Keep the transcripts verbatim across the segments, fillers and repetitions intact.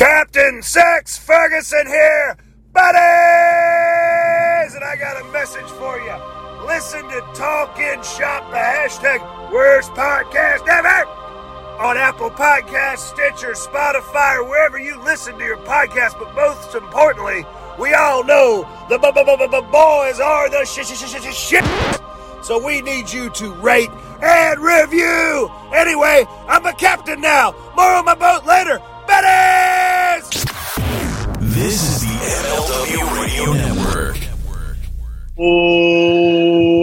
Captain Sex Ferguson here, buddies! And I got a message for you. Listen to Talkin' Shop, the hashtag worst podcast ever, on Apple Podcasts, Stitcher, Spotify, or wherever you listen to your podcast. But most importantly, we all know the boys are the shit, shit, shit, shit, shit. So we need you to rate and review. Anyway, I'm a captain now. More on my boat later. Buddies! This is the M L W Radio Network. Oh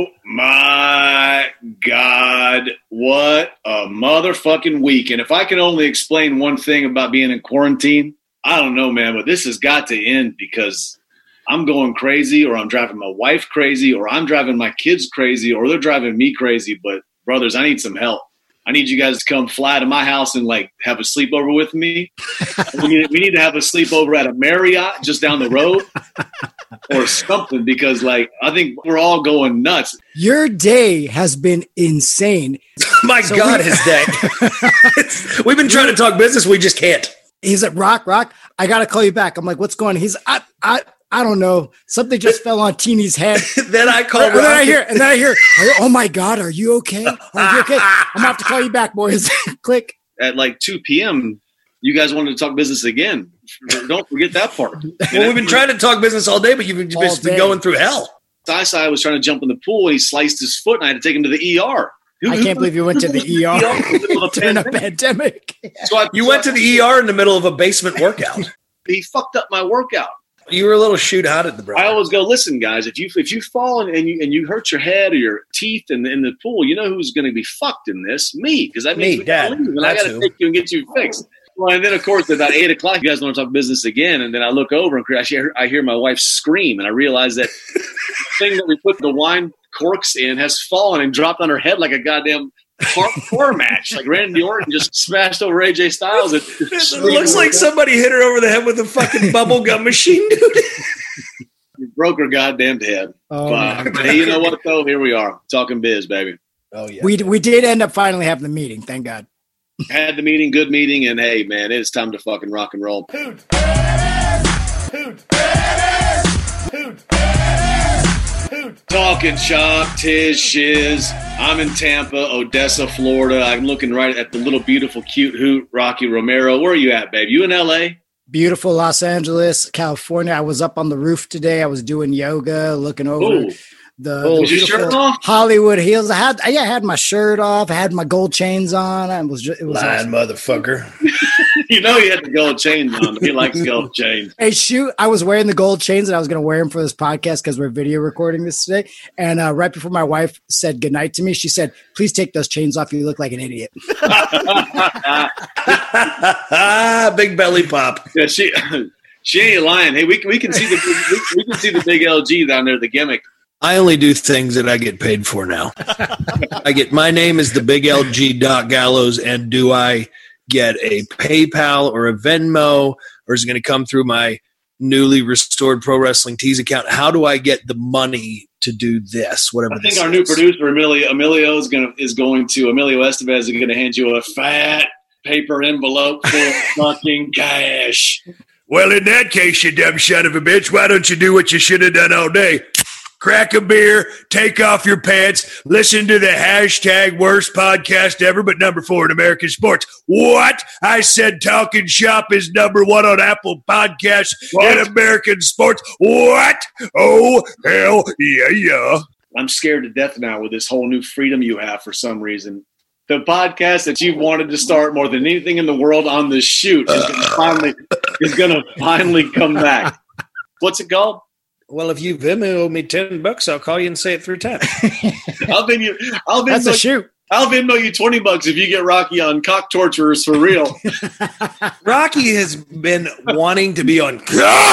my God. What a motherfucking week. And if I can only explain one thing about being in quarantine, I don't know, man, but this has got to end because I'm going crazy, or I'm driving my wife crazy, or I'm driving my kids crazy, or they're driving me crazy. But brothers, I need some help. I need you guys to come fly to my house and like have a sleepover with me. we, need, we need to have a sleepover at a Marriott just down the road or something, because like I think we're all going nuts. Your day has been insane. My so God, we, his day. We've been trying to talk business. We just can't. He's at Rock, Rock. I got to call you back. I'm like, what's going on? He's, I, I, I don't know. Something just fell on Teeny's head. Then I call. And then I hear, and then I hear, oh my God, are you okay? Are you okay? I'm gonna have to call you back, boys. Click. At like two p.m., you guys wanted to talk business again. Don't forget that part. Well, we've been trying to talk business all day, but you've been just been going through hell. Sai was trying to jump in the pool, and he sliced his foot, and I had to take him to the E R. Who, I can't believe you went to the E R during a pandemic. So I, you so went I, to the E R in the middle of a basement workout. He fucked up my workout. You were a little shoot-outed, the brother. I always go, listen, guys, if you if you fall and, and you and you hurt your head or your teeth in the, in the pool, you know who's going to be fucked in this? Me, because that means me, Dad. Leave, and I got to take you and get you fixed. Well, and then of course at about eight o'clock, you guys want to talk business again, and then I look over and I hear, I hear my wife scream, and I realize that the thing that we put the wine corks in has fallen and dropped on her head like a goddamn car match. Like Randy Orton just smashed over A J Styles. It, it looks like somebody hit her over the head with a fucking bubblegum machine, dude. You broke her goddamn head. Oh, but, hey, you know what, though? Here we are, talking biz, baby. Oh, yeah. We, we did end up finally having the meeting, thank God. Had the meeting, good meeting, and hey, man, it's time to fucking rock and roll. Hoot! Hoot! Hoot! Hoot! Talking shop, tiz, shiz. I'm in Tampa, Odessa, Florida. I'm looking right at the little beautiful, cute hoot, Rocky Romero. Where are you at, babe? You in L A? Beautiful Los Angeles, California. I was up on the roof today. I was doing yoga, looking over Ooh. the, Oh, the was your shirt beautiful off? Hollywood Hills. I had, yeah, I had my shirt off. I had my gold chains on. I was, just, it was Lying awesome. motherfucker. You know he had the gold chains on. He likes gold chains. Hey, shoot, I was wearing the gold chains and I was going to wear them for this podcast because we're video recording this today. And uh, right before my wife said goodnight to me, she said, please take those chains off. You look like an idiot. Big belly pop. Yeah, she she ain't lying. Hey, we, we can see the we, we can see the big L G down there, the gimmick. I only do things that I get paid for now. I get my name is the Big L G Doc Gallows, and do I get a PayPal or a Venmo, or is it going to come through my newly restored Pro Wrestling Tees account? How do I get the money to do this? Whatever. I think this our is. new producer Emilio Emilio is going to is going to Emilio Estevez is going to hand you a fat paper envelope full of fucking cash. Well, in that case, you dumb son of a bitch, why don't you do what you should have done all day? Crack a beer, take off your pants, listen to the hashtag worst podcast ever, but number four in American sports. What? I said Talking Shop is number one on Apple Podcasts in American sports. What? Oh, hell yeah, yeah. I'm scared to death now with this whole new freedom you have for some reason. The podcast that you've wanted to start more than anything in the world on the shoot is going to finally is going to finally come back. What's it called? Well, if you Venmo me ten bucks, I'll call you and say it through text. I'll Venmo you. I'll Venmo, That's a shoot. I'll Venmo you twenty bucks if you get Rocky on Cock Torturers for real. Rocky has been wanting to be on.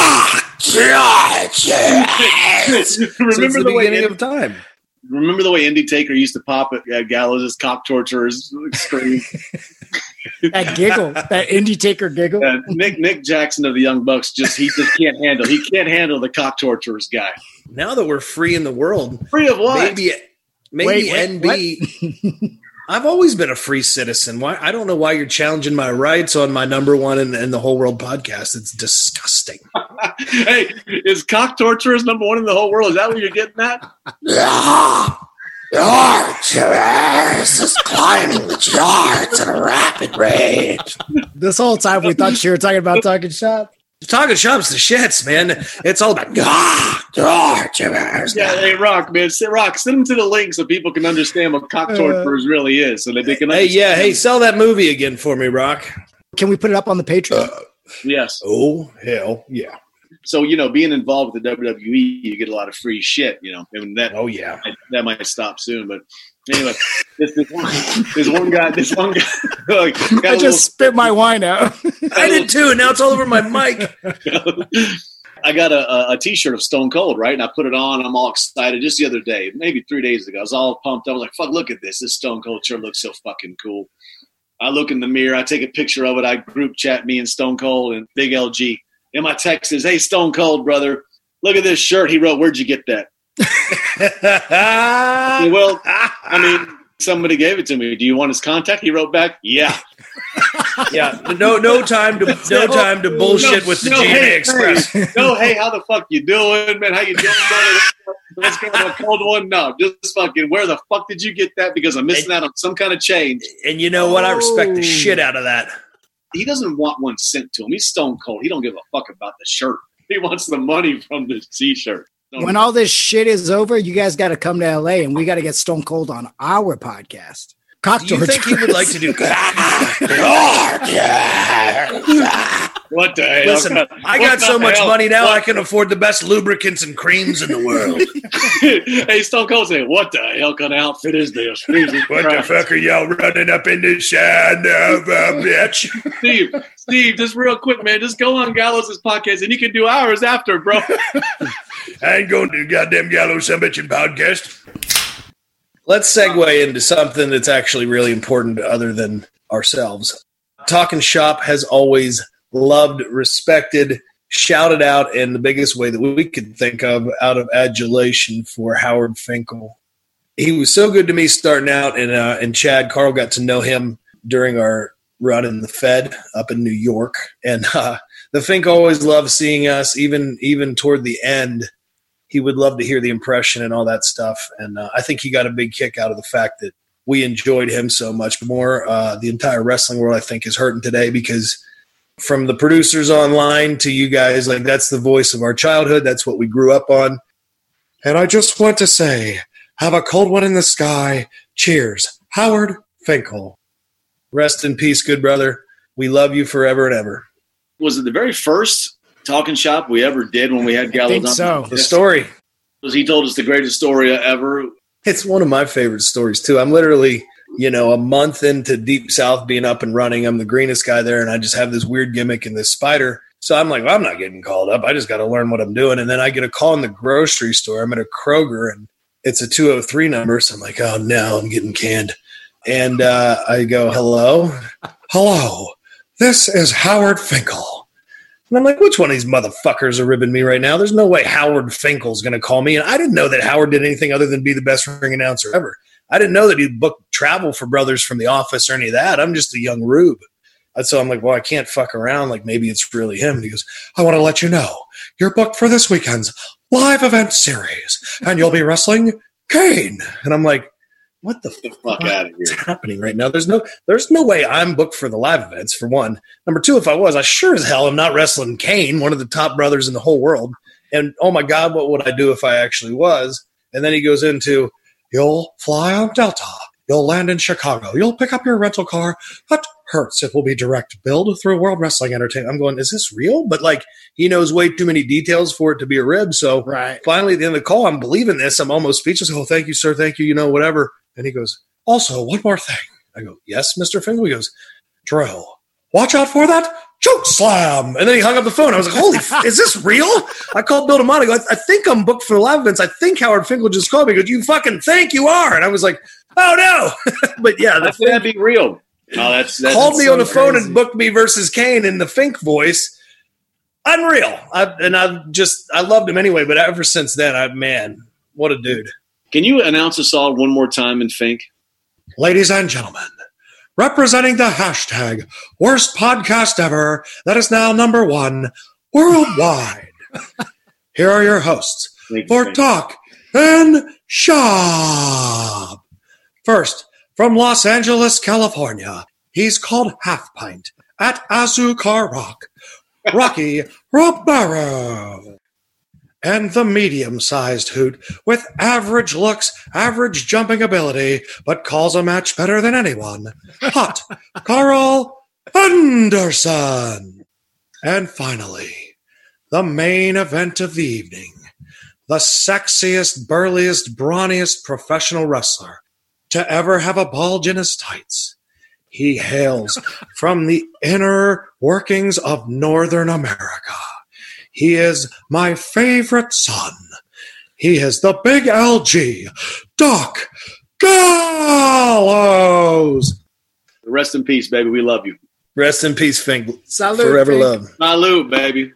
Remember the, the way beginning Indy, of time. remember the way Indy Taker used to pop at uh, Gallows' Cock Torturers scream. That giggle, that Indie Taker giggle. Uh, Nick Nick Jackson of the Young Bucks just he just can't handle he can't handle the Cock Torturers guy. Now that we're free in the world, Free of what? maybe maybe Wait, wait, N B I've always been a free citizen. Why? I don't know why you're challenging my rights on my number one in, in the whole world podcast. It's disgusting. Hey, is cock torturers number one in the whole world? Is that what you're getting at? Yeah. Your charts is climbing the charts at a rapid rate. This whole time we thought you were talking about talking shop. Talking shop's the shits, man. It's all about Ah, your charts. Yeah, hey, Rock, man. Say, Rock, send them to the link so people can understand what cock torturers really is, so that they can. Hey, understand. yeah, hey, sell that movie again for me, Rock. Can we put it up on the Patreon? Uh, Yes. Oh, hell, yeah. So you know, being involved with the W W E, you get a lot of free shit. You know, and that Oh, yeah. that might stop soon, but. Anyway, this, this, one, this one guy, this one guy, like, got I a just little- spit my wine out. I did too, and now it's all over my mic. I got a, a, a T-shirt of Stone Cold, right? And I put it on. I'm all excited. Just the other day, maybe three days ago, I was all pumped. I was like, "Fuck! Look at this! This Stone Cold shirt looks so fucking cool." I look in the mirror. I take a picture of it. I group chat me and Stone Cold and Big L G. And my text is, "Hey, Stone Cold brother, look at this shirt." He wrote, "Where'd you get that?" Well, I mean, somebody gave it to me. Do you want his contact? He wrote back, "Yeah." Yeah, no, no time to no time to bullshit No, with the no, G M A hey, Express. Hey, no, hey, how the fuck you doing, man? How you doing, brother? Let's go on a cold one. No, just fucking. Where the fuck did you get that? Because I'm missing out on some kind of change. And you know what? I respect Oh. the shit out of that. He doesn't want one sent to him. He's Stone Cold. He don't give a fuck about the shirt. He wants the money from the T-shirt. When all this shit is over, you guys got to come to L A and we got to get Stone Cold on our podcast. Cock Do you think he would like to do? What the hell? Listen, I What got the so much hell? money now, What- I can afford the best lubricants and creams in the world. Hey, Stone Cold saying, "What the hell kind of outfit is this?" Jesus What the Christ. fuck are y'all running up in the side of a bitch? Steve, Steve, just real quick, man. Just go on Gallows' podcast and you can do ours after, bro. I ain't going to goddamn Gallows some bitchin' podcast. Let's segue into something that's actually really important other than ourselves. Talking Shop has always loved, respected, shouted out in the biggest way that we could think of out of adulation for Howard Finkel. He was so good to me starting out, and, uh, and Chad Carl got to know him during our run in the Fed up in New York. And uh, the Fink always loved seeing us, even even toward the end. He would love to hear the impression and all that stuff. And uh, I think he got a big kick out of the fact that we enjoyed him so much more. Uh, the entire wrestling world, I think, is hurting today because from the producers online to you guys, like that's the voice of our childhood. That's what we grew up on. And I just want to say, have a cold one in the sky. Cheers. Howard Finkel. Rest in peace, good brother. We love you forever and ever. Was it the very first Talking Shop we ever did when we had I Gallows think on? so. The story. He told us the greatest story ever. It's one of my favorite stories, too. I'm literally, you know, a month into Deep South being up and running. I'm the greenest guy there, and I just have this weird gimmick and this spider. So I'm like, well, I'm not getting called up. I just got to learn what I'm doing. And then I get a call in the grocery store. I'm at a Kroger, and it's a two oh three number. So I'm like, oh, no, I'm getting canned. And uh, I go, hello? Hello. This is Howard Finkel. And I'm like, which one of these motherfuckers are ribbing me right now? There's no way Howard Finkel's going to call me. And I didn't know that Howard did anything other than be the best ring announcer ever. I didn't know that he'd booked travel for brothers from The Office or any of that. I'm just a young rube. And so I'm like, well, I can't fuck around. Like, maybe it's really him. And he goes, I want to let you know, you're booked for this weekend's live event series, and you'll be wrestling Kane. And I'm like, what the Get the fuck out of What's here. happening right now? There's no, there's no way I'm booked for the live events, for one. Number two, if I was, I sure as hell am not wrestling Kane, one of the top brothers in the whole world. And oh my God, what would I do if I actually was? And then he goes into, you'll fly on Delta. You'll land in Chicago. You'll pick up your rental car at Hertz. It will be direct billed through World Wrestling Entertainment. I'm going, is this real? But like, he knows way too many details for it to be a rib. So Right. finally, at the end of the call, I'm believing this. I'm almost speechless. Oh, thank you, sir. Thank you. You know, whatever. And he goes, also, one more thing. I go, yes, Mister Finkel? He goes, Drew, watch out for that choke slam. And then he hung up the phone. I was like, holy, f- is this real? I called Bill DeMont. I go, I, I think I'm booked for the live events. I think Howard Finkel just called me. He goes, you fucking think you are. And I was like, oh, no. But yeah, the That's that be real. No, that's, that's called me so on the phone crazy. and booked me versus Kane in the Fink voice. Unreal. I, and I've just, I loved him anyway. But ever since then, I, man, what a dude. Can you announce us all one more time in Fink? Ladies and gentlemen, representing the hashtag worst podcast ever that is now number one worldwide. Here are your hosts for Talk and Shop. First, from Los Angeles, California, he's called Half Pint at Azucar Rock, Rocky Romero. And the medium-sized hoot with average looks, average jumping ability, but calls a match better than anyone, Hot Carl Anderson. And finally, the main event of the evening, the sexiest, burliest, brawniest professional wrestler to ever have a bulge in his tights. He hails from the inner workings of Northern America. He is my favorite son. He is the Big L G, Doc Gallows. Rest in peace, baby. We love you. Rest in peace, Fink. Salute, Forever Fink. love. Salute, baby.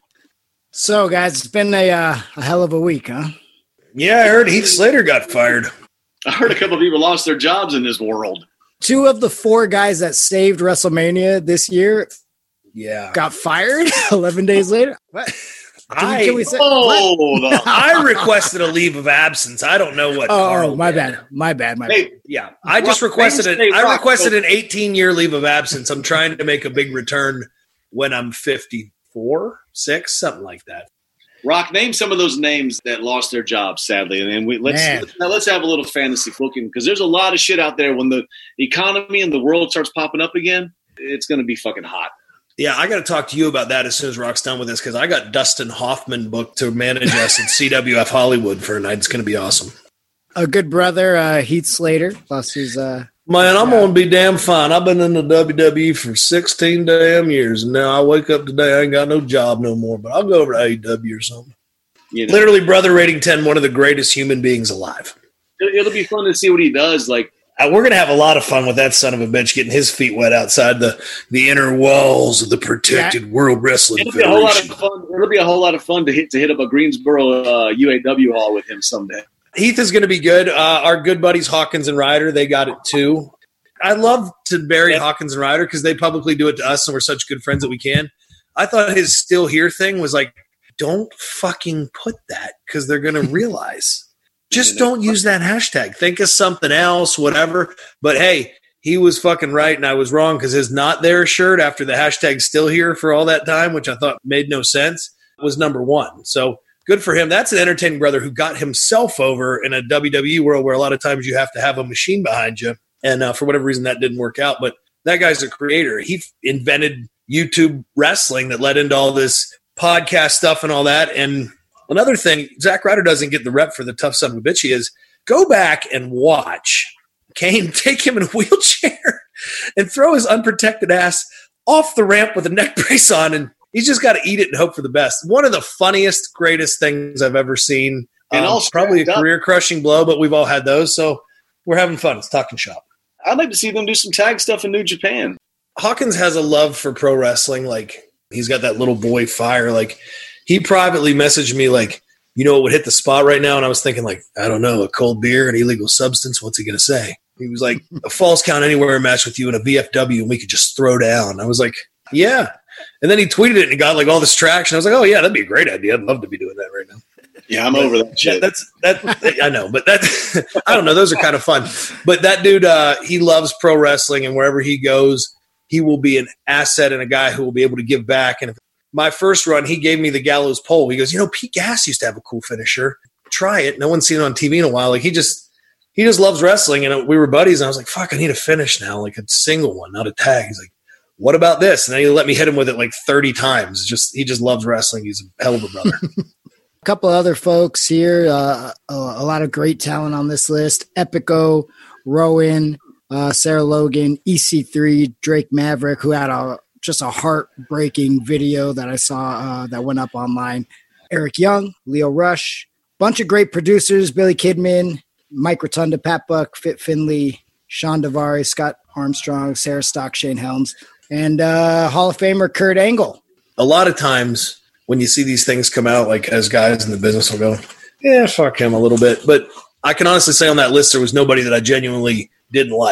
So, guys, it's been a, uh, a hell of a week, huh? Yeah, I heard Heath Slater got fired. I heard a couple of people lost their jobs in this world. Two of the four guys that saved WrestleMania this year Yeah. got fired eleven days later. What? I, Can we say, Hold on. I requested a leave of absence. I don't know what. oh, Carl oh, my did. bad. My bad. My bad. Hey, Yeah, I just Rock- requested it. Hey, I Rock, requested so- an eighteen-year leave of absence. I'm trying to make a big return when I'm fifty-four, six, something like that. Rock, name some of those names that lost their jobs, sadly, and then we let's Man. let's, now let's have a little fantasy booking because there's a lot of shit out there. When the economy and the world starts popping up again, it's going to be fucking hot. Yeah, I got to talk to you about that as soon as Rock's done with this because I got Dustin Hoffman booked to manage us at C W F Hollywood for a night. It's going to be awesome. A good brother, uh, Heath Slater, lost his. Uh, Man, I'm going to be damn fine. I've been in the W W E for sixteen damn years, and now I wake up today, I ain't got no job no more, but I'll go over to A E W or something. You know, Literally, brother rating ten, one of the greatest human beings alive. it, it'll be fun to see what he does. Like, Uh, we're going to have a lot of fun with that son of a bitch getting his feet wet outside the, the inner walls of the protected World Wrestling it'll be a whole lot of Federation. fun. It'll be a whole lot of fun to hit to hit up a Greensboro uh, U A W hall with him someday. Heath is going to be good. Uh, our good buddies Hawkins and Ryder, they got it too. I love to bury Hawkins and Ryder because they publicly do it to us and we're such good friends that we can. I thought his still here thing was like, don't fucking put that because they're going to realize. Just don't use that hashtag. Think of something else, whatever. But hey, he was fucking right and I was wrong because his not there shirt after the hashtag still here for all that time, which I thought made no sense, was number one. So good for him. That's an entertaining brother who got himself over in a W W E world where a lot of times you have to have a machine behind you. And uh, for whatever reason, that didn't work out. But that guy's a creator. He invented YouTube wrestling that led into all this podcast stuff and all that. And another thing, Zack Ryder doesn't get the rep for the tough son of a bitch he is. Go back and watch Kane take him in a wheelchair and throw his unprotected ass off the ramp with a neck brace on. And he's just got to eat it and hope for the best. One of the funniest, greatest things I've ever seen. And Um, all probably a strapped up. career-crushing blow, but we've all had those. So we're having fun. It's Talking Shop. I'd like to see them do some tag stuff in New Japan. Hawkins has a love for pro wrestling. Like, he's got that little boy fire. Like, he privately messaged me, like, you know what would hit the spot right now? And I was thinking, like, I don't know, a cold beer, an illegal substance. What's he going to say? He was like, a falls count anywhere match with you in a V F W and we could just throw down. I was like, yeah. And then he tweeted it and it got like all this traction. I was like, oh, yeah, that'd be a great idea. I'd love to be doing that right now. Yeah, I'm over that shit. That, that's that. I know, but that I don't know. Those are kind of fun. But that dude, uh, he loves pro wrestling, and wherever he goes, he will be an asset and a guy who will be able to give back. And if, my first run, he gave me the gallows pole. He goes, you know, Pete Gas used to have a cool finisher. Try it. No one's seen it on T V in a while. Like he just, he just loves wrestling. And we were buddies. And I was like, fuck, I need a finish now, like a single one, not a tag. He's like, what about this? And then he let me hit him with it like thirty times. Just he just loves wrestling. He's a hell of a brother. A couple other folks here, uh, a, a lot of great talent on this list. Epico, Rowan, uh, Sarah Logan, E C three, Drake Maverick, who had a just a heartbreaking video that I saw uh, that went up online. Eric Young, Leo Rush, bunch of great producers, Billy Kidman, Mike Rotunda, Pat Buck, Fit Finley, Sean Davari, Scott Armstrong, Sarah Stock, Shane Helms, and uh, Hall of Famer Kurt Angle. A lot of times when you see these things come out, like as guys in the business will go, yeah, fuck him a little bit. But I can honestly say on that list, there was nobody that I genuinely didn't like.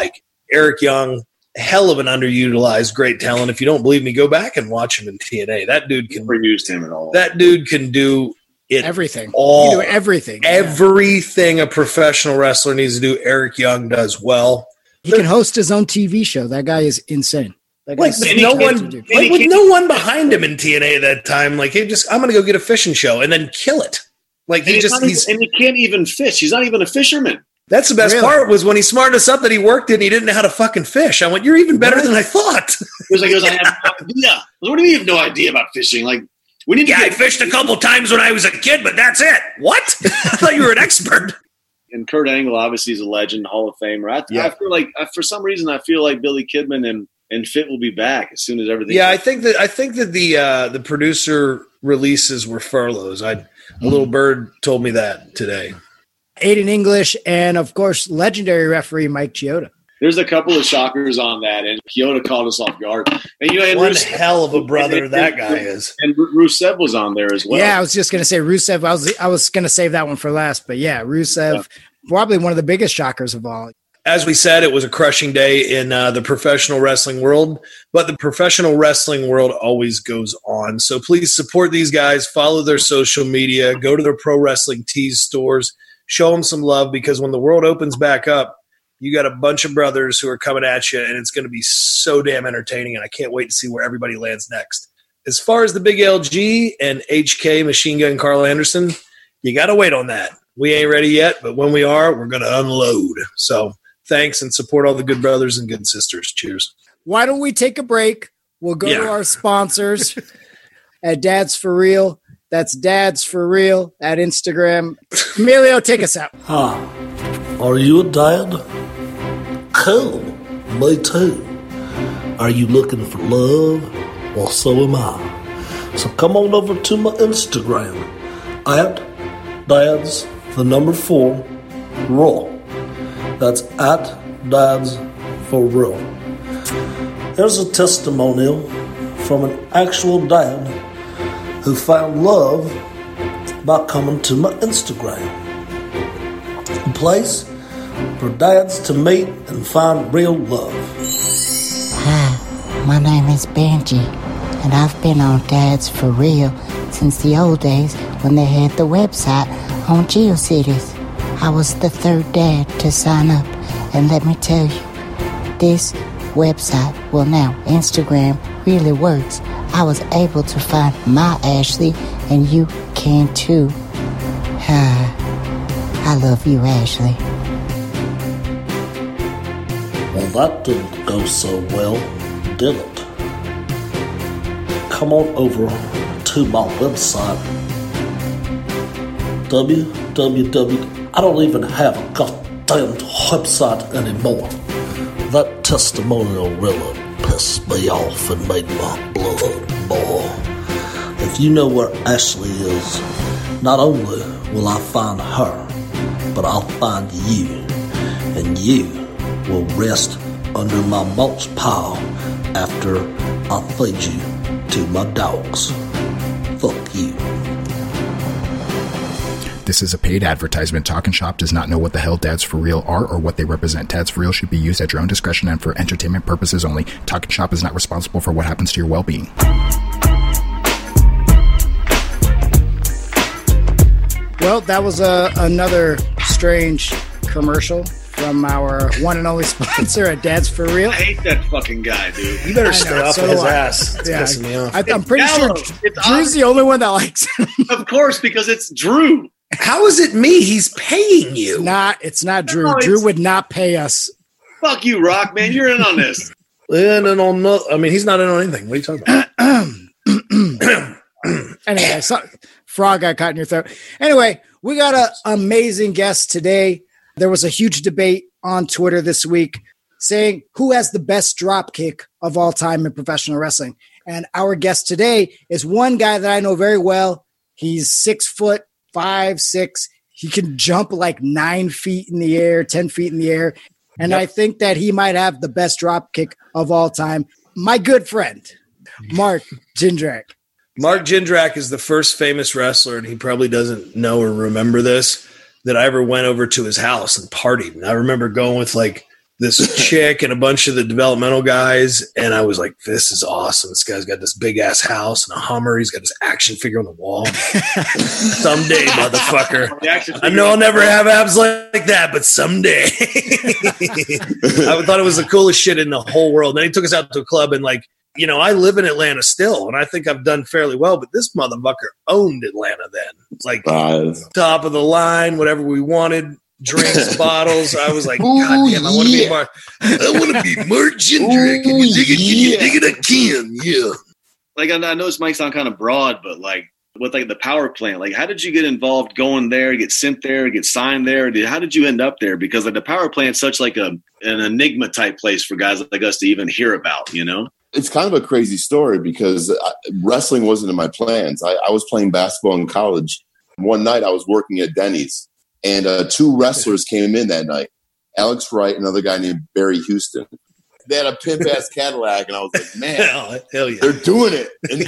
Eric Young, hell of an underutilized great talent. If you don't believe me, go back and watch him in T N A. That dude can never used him at all. That dude can do it everything. All you can do everything. Everything yeah. a professional wrestler needs to do, Eric Young does well. He can host his own T V show. That guy is insane. That like with no one, like with no one behind him in T N A at that time. Like he just, I'm going to go get a fishing show and then kill it. Like he and just, he's, he's and he can't even fish. He's not even a fisherman. That's the best really? part was when he smarted us up that he worked it and he didn't know how to fucking fish. I went, you're even better than I thought. He was like, he was, I have no idea. What do you mean you have no idea about fishing? Like, we need to yeah, get- I fished a couple times when I was a kid, but that's it. What? I thought you were an expert. And Kurt Angle obviously is a legend, Hall of Famer. I, Yeah. I feel like, I, for some reason, I feel like Billy Kidman and, and Fit will be back as soon as everything. Yeah, I think that I think that the uh, the producer releases were furloughs. I a little bird told me that today. Aiden English and of course legendary referee Mike Chioda. There's a couple of shockers on that, and Chioda caught us off guard. And you know, and One Rusev- hell of a brother and- that and- guy is. And Rusev was on there as well. Yeah, I was just gonna say Rusev. I was I was gonna save that one for last, but yeah, Rusev, yeah. probably one of the biggest shockers of all. As we said, it was a crushing day in uh, the professional wrestling world, but the professional wrestling world always goes on. So please support these guys, follow their social media, go to their Pro Wrestling Tees stores, show them some love, because when the world opens back up, you got a bunch of brothers who are coming at you, and it's going to be so damn entertaining, and I can't wait to see where everybody lands next. As far as the Big L G and H K Machine Gun Carl Anderson, you got to wait on that. We ain't ready yet, but when we are, we're going to unload. So thanks, and support all the good brothers and good sisters. Cheers. Why don't we take a break? We'll go Yeah. to our sponsors at Dad's For Real. That's Dad's For Real at Instagram. Emilio, take us out. Hi. Are you a dad? Cool. Me too. Are you looking for love? Well, so am I. So come on over to my Instagram at Dad's the number four raw. That's at Dad's For Real. Here's a testimonial from an actual dad who found love by coming to my Instagram. A place for dads to meet and find real love. Hi, my name is Benji, and I've been on Dad's For Real since the old days when they had the website on GeoCities. I was the third dad to sign up, and let me tell you, this website, well now, Instagram really works. I was able to find my Ashley, and you can too. I love you, Ashley. Well, that didn't go so well, did it? Come on over to my website, w w w. I don't even have a goddamn website anymore. That testimonial really pissed me off and made my blood boil. If you know where Ashley is, not only will I find her, but I'll find you, and you will rest under my mulch pile after I feed you to my dogs. Fuck you. This is a paid advertisement. Talkin' Shop does not know what the hell Dads For Real are or what they represent. Dads For Real should be used at your own discretion and for entertainment purposes only. Talkin' Shop is not responsible for what happens to your well-being. Well, that was a, another strange commercial from our one and only sponsor at Dad's For Real. I hate that fucking guy, dude. You better I stay know, off so of do his I. ass. It's Yeah, pissing me off. I, I'm pretty Gallo. sure It's Drew's the only one that likes him. Of course, because it's Drew. How is it me? He's paying you. Not, it's not Drew. No, it's- Drew would not pay us. Fuck you, Rock, man. You're in on this. And then on no, I mean, he's not in on anything. What are you talking about? Anyway, so, frog got caught in your throat. Anyway, we got an amazing guest today. There was a huge debate on Twitter this week saying who has the best drop kick of all time in professional wrestling. And our guest today is one guy that I know very well. He's six foot, five, six. He can jump like nine feet in the air, ten feet in the air. And yep. I think that he might have the best drop kick of all time. My good friend, Mark Jindrak. Mark Jindrak is the first famous wrestler, and he probably doesn't know or remember this, that I ever went over to his house and partied. And I remember going with like this chick and a bunch of the developmental guys. And I was like, this is awesome. This guy's got this big ass house and a Hummer. He's got this action figure on the wall. Someday, motherfucker. I know I'll never have abs like that, but someday. I thought it was the coolest shit in the whole world. Then he took us out to a club and like, you know, I live in Atlanta still, and I think I've done fairly well, but this motherfucker owned Atlanta then. It's like uh, top of the line, whatever we wanted. Drinks, bottles. I was like, ooh, God damn, I want to yeah. be Mark. I want to be Mark Jindrak. Can you dig it? Can you dig it? I can. Yeah. Like, I know this might sound kind of broad, but like with like the power plant, like how did you get involved going there, get sent there, get signed there? Did, how did you end up there? Because like the power plant's such like a an enigma type place for guys like us to even hear about, you know? It's kind of a crazy story because I, wrestling wasn't in my plans. I, I was playing basketball in college. One night I was working at Denny's. And uh, two wrestlers came in that night, Alex Wright and another guy named Barry Houston. They had a pimp-ass Cadillac, and I was like, man, hell, hell yeah. They're doing it. And,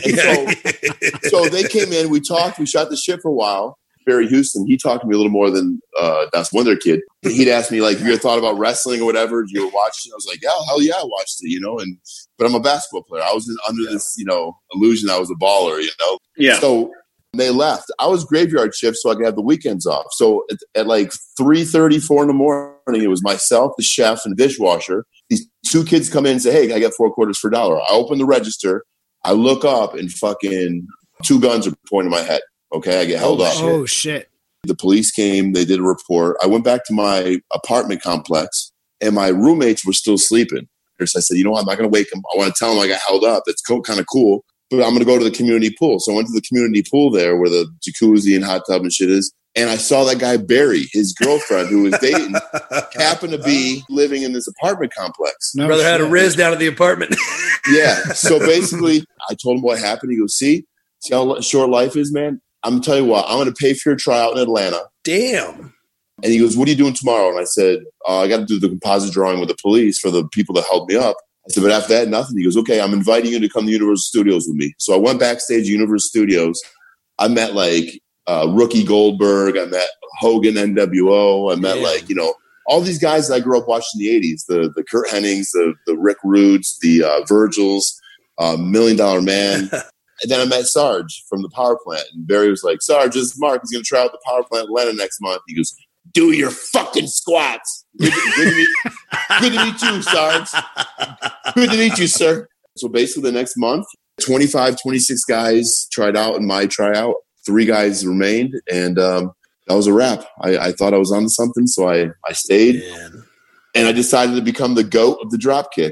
and so, so they came in, we talked, we shot the shit for a while. Barry Houston, he talked to me a little more than uh, Das Wonder Kid. He'd ask me, like, have you ever thought about wrestling or whatever? Did you ever watch it? I was like, yeah, hell yeah, I watched it, you know. And But I'm a basketball player. I was under yeah. this, you know, illusion I was a baller, you know. Yeah. So they left. I was graveyard shift so I could have the weekends off. So at, at like three thirty, four in the morning, it was myself, the chef, and the dishwasher. These two kids come in and say, hey, I got four quarters for a dollar. I open the register. I look up and fucking two guns are pointing at my head. Okay, I get held oh, up. Oh, shit. The police came. They did a report. I went back to my apartment complex, and my roommates were still sleeping. So I said, you know what? I'm not going to wake them. I want to tell them I got held up. That's co- kind of cool. But I'm going to go to the community pool. So I went to the community pool there where the jacuzzi and hot tub and shit is. And I saw that guy, Barry, his girlfriend, who was dating, happened to be living in this apartment complex. No Brother shit. Had a Riz down at the apartment. Yeah. So basically, I told him what happened. He goes, see, see how short life is, man? I'm going to tell you what, I'm going to pay for your tryout in Atlanta. Damn. And he goes, what are you doing tomorrow? And I said, uh, I got to do the composite drawing with the police for the people that held me up. I said, but after that, nothing. He goes, okay, I'm inviting you to come to Universal Studios with me. So I went backstage at Universal Studios. I met like uh, Rookie Goldberg. I met Hogan N W O. I met yeah. like, you know, all these guys that I grew up watching in the eighties, the the Kurt Hennings, the, the Rick Rudes, the uh, Virgils, uh, Million Dollar Man. And then I met Sarge from the power plant. And Barry was like, Sarge, this is Mark. He's going to try out the power plant in Atlanta next month. He goes, do your fucking squats. Good to, good to, meet, good to meet you, Sarge. Good to meet you, sir. So basically the next month, twenty-five, twenty-six guys tried out in my tryout. Three guys remained, and um, that was a wrap. I, I thought I was on something, so I, I stayed. Man. And I decided to become the GOAT of the dropkick.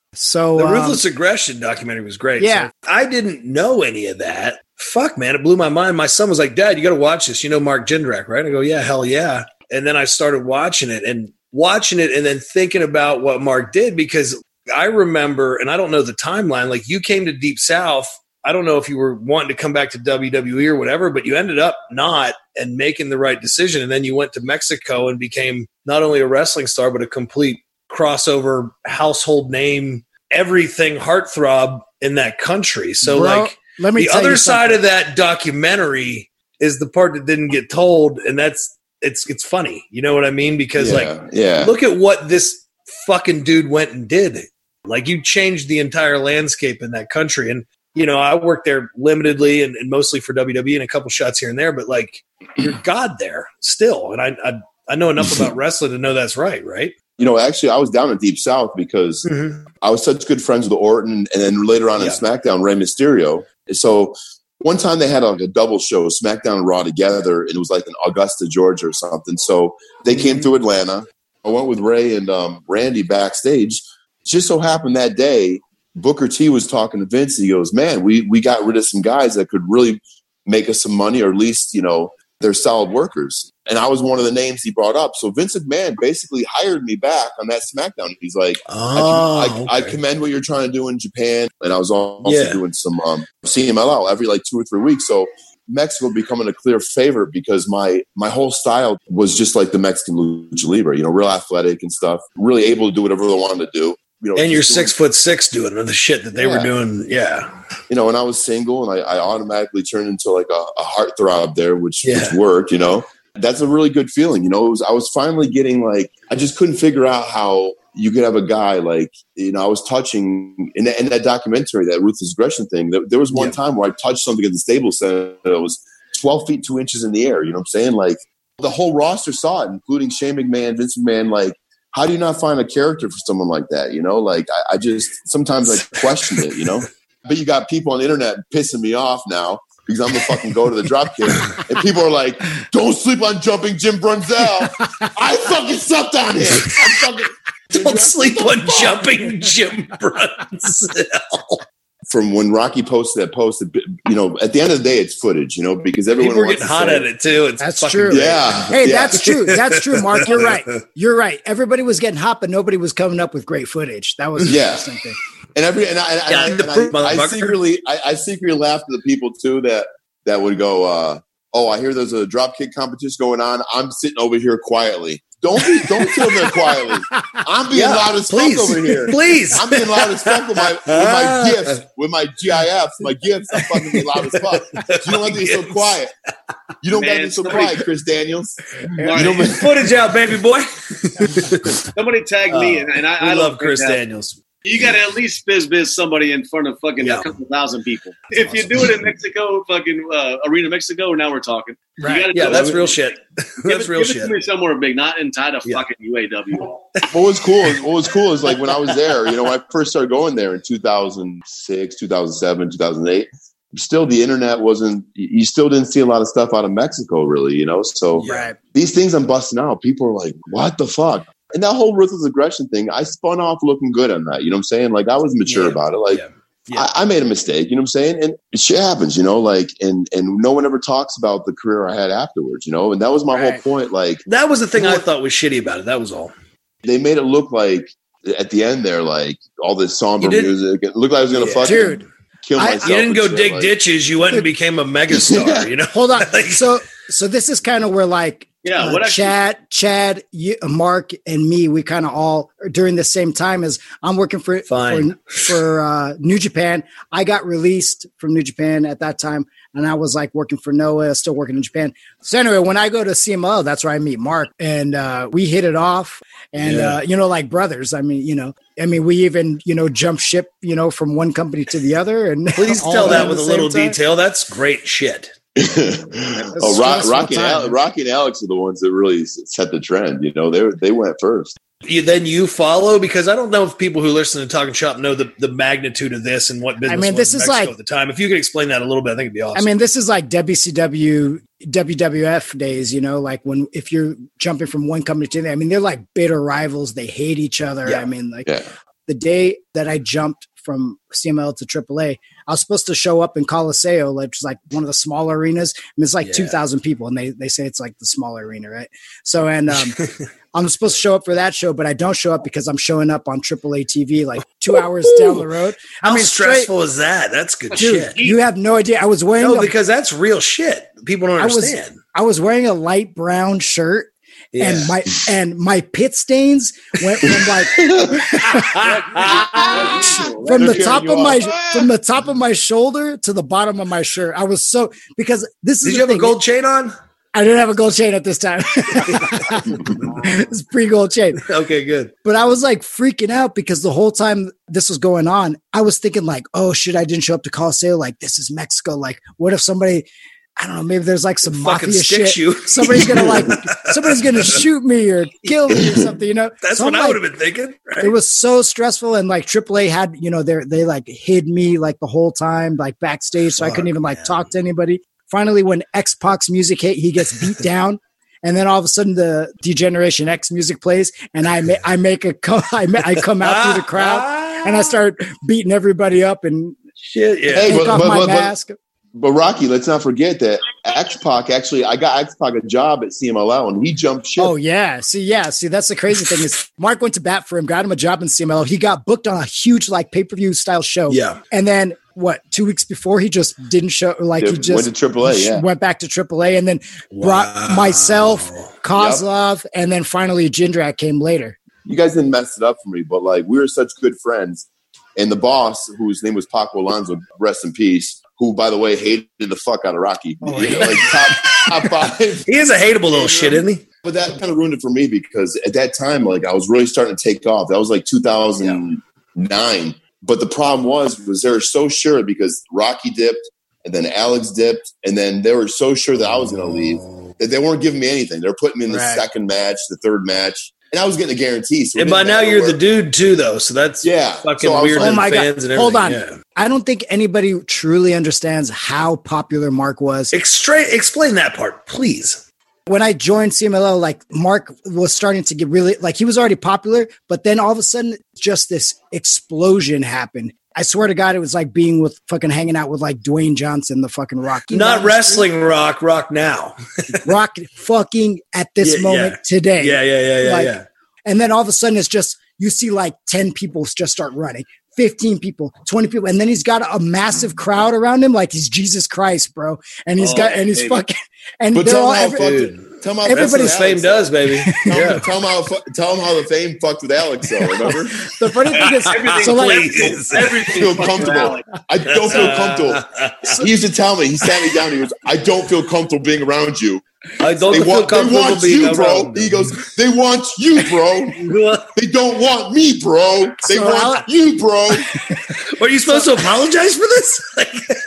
So the um, Ruthless Aggression documentary was great. Yeah. So I didn't know any of that. Fuck, man, it blew my mind. My son was like, Dad, you got to watch this. You know Mark Jindrak, right? I go, yeah, hell yeah. And then I started watching it and watching it and then thinking about what Mark did, because I remember, and I don't know the timeline, like you came to Deep South. I don't know if you were wanting to come back to W W E or whatever, but you ended up not and making the right decision. And then you went to Mexico and became not only a wrestling star, but a complete crossover household name, everything heartthrob in that country. So Bro, like let me the tell other you side of that documentary is the part that didn't get told. And that's, it's, it's funny. You know what I mean? Because yeah, like, yeah. look at what this fucking dude went and did. Like you changed the entire landscape in that country. And, you know, I worked there limitedly and, and mostly for W W E and a couple shots here and there, but like you're God there still. And I, I, I know enough about wrestling to know that's right. Right. You know, actually, I was down in Deep South because mm-hmm. I was such good friends with Orton, and then later on yeah. in SmackDown, Rey Mysterio. So one time they had like a double show, SmackDown and Raw together, and it was like in Augusta, Georgia or something. So they mm-hmm. came through Atlanta. I went with Ray and um, Randy backstage. It just so happened that day, Booker T was talking to Vince. And he goes, man, we, we got rid of some guys that could really make us some money, or at least, you know, they're solid workers. And I was one of the names he brought up. So Vince McMahon basically hired me back on that SmackDown. He's like, oh, I, I, okay. I commend what you're trying to do in Japan. And I was also yeah. doing some um, C M L L every like two or three weeks. So Mexico becoming a clear favorite because my my whole style was just like the Mexican lucha libre, you know, real athletic and stuff, really able to do whatever they wanted to do. You know, and you're six foot six doing the shit that they yeah. were doing. Yeah. You know, and I was single and I, I automatically turned into like a, a heartthrob there, which, yeah. which worked, you know. That's a really good feeling. You know, it was, I was finally getting like, I just couldn't figure out how you could have a guy like, you know, I was touching in, the, in that documentary, that Ruthless Aggression thing. There, there was one yeah. time where I touched something at the Staples Center that was twelve feet, two inches in the air. You know what I'm saying? Like the whole roster saw it, including Shane McMahon, Vince McMahon. Like, how do you not find a character for someone like that? You know, like I, I just, sometimes I question it, you know, but you got people on the internet pissing me off now because I'm going to fucking go to the Dropkick. And people are like, don't sleep on Jumping Jim Brunzell. I fucking sucked on him. I'm fucking, don't sleep on Jumping Jim Brunzell. From when Rocky posted that post, you know, at the end of the day, it's footage, you know, because everyone People are getting hot say, at it too. It's that's fucking true. great. Yeah. Hey, yeah. that's true. That's true, Mark. You're right. You're right. Everybody was getting hot, but nobody was coming up with great footage. That was the yeah. interesting thing. And every and I, and yeah, I, the and proof, I, I secretly I, I secretly laughed at the people too that that would go, uh, oh, I hear there's a Dropkick competition going on. I'm sitting over here quietly. Don't be, don't sit there quietly. I'm being Yeah, loud as please. fuck over here. Please. I'm being loud as fuck with my with my gifts, with my GIFs, my gifts. I'm fucking being loud as fuck. You don't have to be so quiet. You don't got to be so somebody- quiet, Chris Daniels. Marty, You know, Footage out, baby boy. somebody tag me, and, and I, we I love don't Chris think that- Daniels. You got to at least biz biz somebody in front of fucking Yeah. a couple thousand people. If you do it in Mexico, fucking uh, Arena Mexico, now we're talking. You Right. gotta Yeah, do that's it. real shit. Give That's it, real give shit. it to me somewhere big, not inside of Yeah. fucking U A W. what was cool? What was cool is like when I was there. You know, when I first started going there in two thousand six, two thousand seven, two thousand eight. Still, the internet wasn't. You still didn't see a lot of stuff out of Mexico, really. You know, so Right. these things I'm busting out. People are like, "What the fuck?" And that whole Ruthless Aggression thing, I spun off looking good on that. You know what I'm saying? Like I was mature Yeah. about it. Like Yeah. Yeah. I, I made a mistake. You know what I'm saying? And shit happens. You know, like and and no one ever talks about the career I had afterwards. You know, and that was my Right. whole point. Like That was the thing I thought was shitty about it. That was all. they made it look like at the end there, like all this somber You didn't- music. It looked like I was gonna Yeah. fucking Dude, kill I- myself. You didn't and go shit, dig like- ditches. You went and became a megastar. You know. Hold on. Like- So, so this is kind of where like Yeah, uh, what actually- Chad, Chad, you, Mark, and me, we kind of all during the same time as I'm working for Fine. for, for uh, New Japan. I got released from New Japan at that time, and I was like working for Noah, still working in Japan. So anyway, when I go to C M L, that's where I meet Mark, and uh, we hit it off, and Yeah. uh, you know, like brothers. I mean, you know, I mean, we even you know jump ship, you know, from one company to the other, and Please all tell at that the with a same little time. detail. That's great shit. oh, Rock, stressful Rocky, and time. Al- Rocky and Alex are the ones that really s- set the trend. You know, they were, they went first. You, then you follow because I don't know if people who listen to Talking Shop know the, the magnitude of this and what business I mean, was this in is Mexico like- at the time. If you could explain that a little bit, I think it'd be awesome. I mean, this is like W C W, W W F days, you know, like when if you're jumping from one company to the other, I mean, they're like bitter rivals. They hate each other. Yeah. I mean, like Yeah. the day that I jumped from C M L to triple A, I was supposed to show up in Coliseo, which is like one of the smaller arenas. I mean, it's like Yeah. two thousand people, and they, they say it's like the smaller arena, right? So, and um, I'm supposed to show up for that show, but I don't show up because I'm showing up on triple A T V like two hours down the road. How I mean, stressful is that? That's good Dude, shit. you have no idea. I was wearing No, a- because that's real shit. People don't I was understand. I was wearing a light brown shirt. Yeah. And my and my pit stains went from like from the top of my from the top of my shoulder to the bottom of my shirt. I was so because this is Did the you have thing. a gold chain on? I didn't have a gold chain at this time. It's pre gold chain. Okay, good. But I was like freaking out because the whole time this was going on, I was thinking like, oh shit, I didn't show up to Coliseo. Like this is Mexico. Like what if somebody, I don't know, maybe there's like some Fucking mafia sticks shit. you. Somebody's gonna like, somebody's gonna shoot me or kill me or something. You know, That's So what I'm I like- would have been thinking. Right? It was so stressful, and like triple A had, you know, they they like hid me like the whole time, like backstage, so I couldn't Fuck, even like man. talk to anybody. Finally, when X-Pac's music hit, he gets beat down, and then all of a sudden the Degeneration X music plays, and I ma- I make a co- I, ma- I come out through the crowd, and I start beating everybody up and Shit, yeah. Hey, take but- off but- my but- but- mask. But Rocky, let's not forget that X-Pac actually, I got X-Pac a job at C M L L and he jumped ship. Oh yeah, see, yeah, see, that's the crazy thing is Mark went to bat for him, got him a job in C M L. He got booked on a huge like pay per view style show. Yeah. and then what? Two weeks before, he just didn't show. Like Yeah, he just went to triple A, he yeah. went back to triple A, and then brought myself, Kozlov, and then finally Jindrak came later. You guys didn't mess it up for me, but like we were such good friends. And the boss, whose name was Paco Alonso, rest in peace, who, by the way, hated the fuck out of Rocky. Oh, You know, yeah. like top, top five. He is a hateable little shit, isn't he? But that kind of ruined it for me because at that time, like I was really starting to take off. That was like two thousand nine. Yeah. But the problem was, was they were so sure because Rocky dipped and then Alex dipped. And then they were so sure that I was going to leave that they weren't giving me anything. They were putting me in the Right. second match, the third match. And I was getting a guarantee. So it And by didn't now matter you're where- the dude too, though. So that's Yeah. fucking So I was weird like- to Oh my fans God. and everything. Hold on. Yeah. I don't think anybody truly understands how popular Mark was. Extra- explain that part, please. When I joined C M L L, like Mark was starting to get really, like he was already popular, but then all of a sudden just this explosion happened. I swear to God, it was like being with fucking hanging out with like Dwayne Johnson, the fucking Rocky. Not wrestling Rock, Rock now. Rock fucking at this Yeah, moment yeah. today. Yeah, yeah, yeah, yeah, Like, yeah. And then all of a sudden it's just, you see like ten people just start running, fifteen people, twenty people. And then he's got a massive crowd around him. Like he's Jesus Christ, bro. And he's Oh, got, and he's baby. fucking, and But they're tell all, him how every, fucking- tell him how everybody's fucking Fame Alex- does, baby. Tell, Yeah. him, tell, him how, fu- tell him how the fame fucked with Alex, though, remember? the funny thing is, so like, Please. I feel comfortable. I don't feel comfortable. He used to tell me, he sat me down, he goes, I don't feel comfortable being around you. I don't They feel want, they comfortable want being you, bro. around He them. goes, they want you, bro. They don't want me, bro. They So want I'll- you, bro. Are you supposed to apologize for this?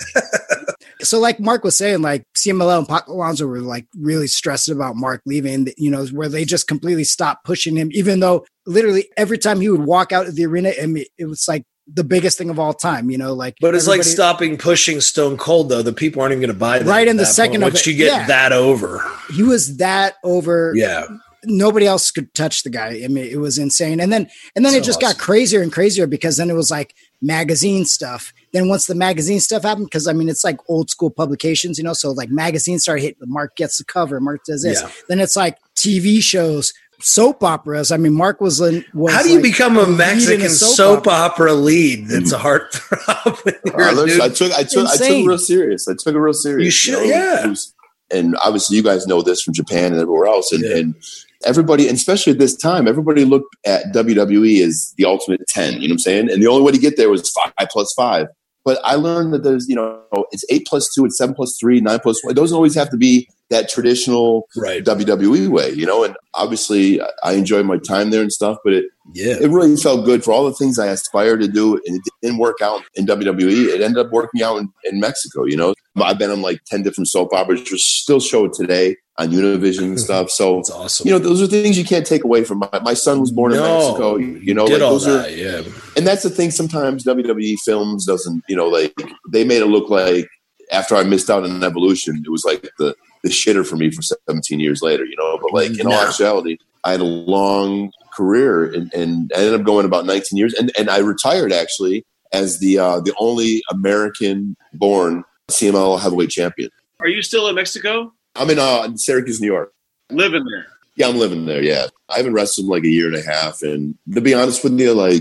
so like Mark was saying, like C M L L and Pac Alonso were like really stressed about Mark leaving, you know, where they just completely stopped pushing him, even though literally every time he would walk out of the arena, I mean, it was like the biggest thing of all time, you know, like, But it's like everybody- stopping pushing Stone Cold, though. The people aren't even going to buy that. Right in at the that second point. of Once it, you get yeah. that over. he was that over. Yeah. Nobody else could touch the guy. I mean, it was insane. And then, and then So it just awesome. got crazier and crazier because then it was like magazine stuff. Then once the magazine stuff happened, because I mean, it's like old school publications, you know, so like magazines started hitting, Mark gets the cover, Mark does this. Yeah. Then it's like T V shows, soap operas. I mean, Mark was, in, was How do you like become a lead in Mexican soap, opera. lead that's a heartthrob? when you're Uh, a listen, dude? I took, I took, I took it Insane. real serious. I took it real serious. You should, know? yeah. It was- and obviously, you guys know this from Japan and everywhere else, and, Yeah. and everybody, and especially at this time, everybody looked at W W E as the ultimate ten. You know what I'm saying? And the only way to get there was five plus five. But I learned that there's, you know, it's eight plus two, it's seven plus three, nine plus one. It doesn't always have to be that traditional Right. W W E way, you know. And obviously, I enjoyed my time there and stuff, but it Yeah. it really felt good for all the things I aspired to do, and it didn't work out in W W E. It ended up working out in, in Mexico. You know, I've been on like ten different soap operas, which still show it today on Univision and stuff. So That's awesome. you know, those are things you can't take away from my, my son was born in No, Mexico. You know, did like all those that, are, yeah. and that's the thing. Sometimes W W E films doesn't, you know, like they made it look like after I missed out on Evolution, it was like the the shitter for me for seventeen years later. You know, but like in all No. actuality, I had a long career and, and I ended up going about nineteen years, and and I retired actually as the uh, the only American born C M L L heavyweight champion. Are you still in Mexico? I'm in uh, Syracuse, New York. Living there? Yeah, I'm living there. Yeah, I haven't wrestled in like a year and a half, and to be honest with you, like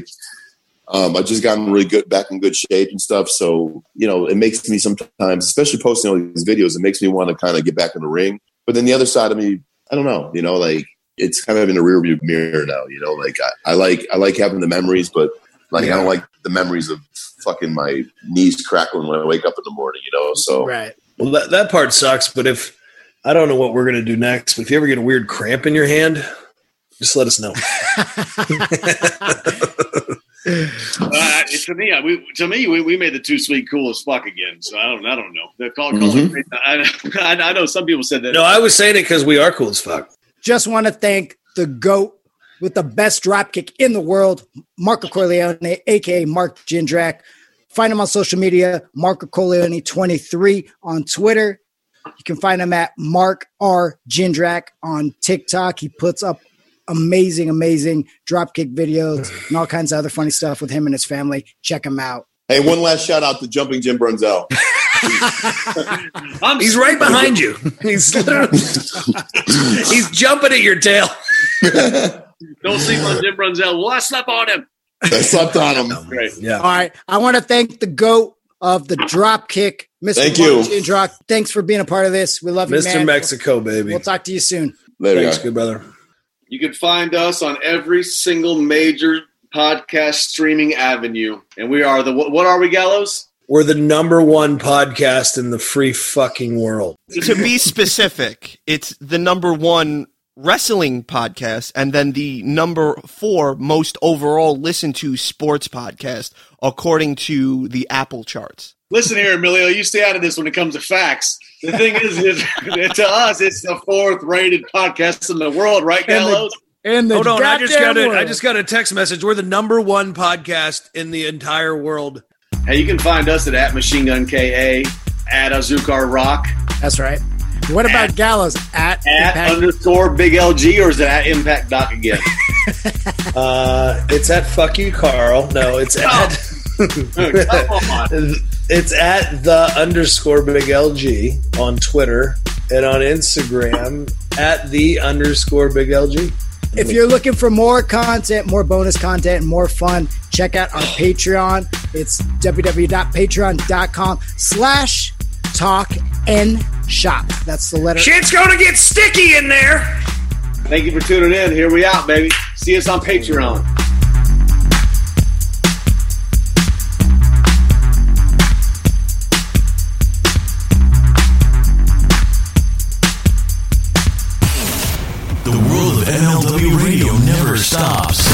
um, I just gotten really good back in good shape and stuff. So you know, it makes me sometimes, especially posting all these videos, it makes me want to kind of get back in the ring. But then the other side of me, I don't know. You know, like it's kind of in the rearview mirror now. You know, like I, I like I like having the memories, but like Yeah. I don't like the memories of fucking my knees crackling when I wake up in the morning. You know, so right. Well, that, that part sucks, but if I don't know what we're going to do next, but if you ever get a weird cramp in your hand, just let us know. Uh, to me, I- we, to me, we, we made the Too Sweet cool as fuck again. So I don't, I don't know. They're called. Mhm. I, I know some people said that. No, I was saying it because we are cool as fuck. Just want to thank the GOAT with the best dropkick in the world, Marco Corleone, a k a. Mark Jindrak. Find him on social media, Marco Corleone twenty-three on Twitter. You can find him at Mark R. Jindrak on TikTok. He puts up amazing, amazing dropkick videos and all kinds of other funny stuff with him and his family. Check him out. Hey, one last shout out to Jumping Jim Brunzell. I'm He's right behind you. He's literally he's jumping at your tail. Don't sleep on Jim Brunzell. Well, I slept on him. I slept on him. Great. Yeah. All right. I want to thank the GOAT of the dropkick, Mister Thank Mark you. Jindrak. Thanks for being a part of this. We love you, Mister man. Mexico, baby. We'll talk to you soon. Later, Thanks, guys. good brother. You can find us on every single major podcast streaming avenue, and we are the what, what are we, Gallows? We're the number one podcast in the free fucking world. To be specific, it's the number one wrestling podcast and then the number four most overall listened to sports podcast, according to the Apple charts. Listen here, Emilio, you stay out of this when it comes to facts. The thing is, is to us, it's the fourth rated podcast in the world, right, Gallows? And the Hold on, I just got goddamn a, I world. just got a text message. We're the number one podcast in the entire world. Hey, you can find us at, at Machine Gun K A, at Azukar Rock. That's right. What about At- Gallows? At, At Impact? underscore Big L G, or is it at Impact Doc again? Uh, it's at fuck you, Carl. No, it's at Come on. it's at the underscore Big L G on Twitter and on Instagram at the underscore Big L G. If you're looking for more content, more bonus content, and more fun, check out our Patreon. It's www.patreon.com slash talk and shop. That's the letter. Shit's gonna get sticky in there. Thank you for tuning in. Here we out, baby. See us on Patreon. The world of M L W Radio never stops.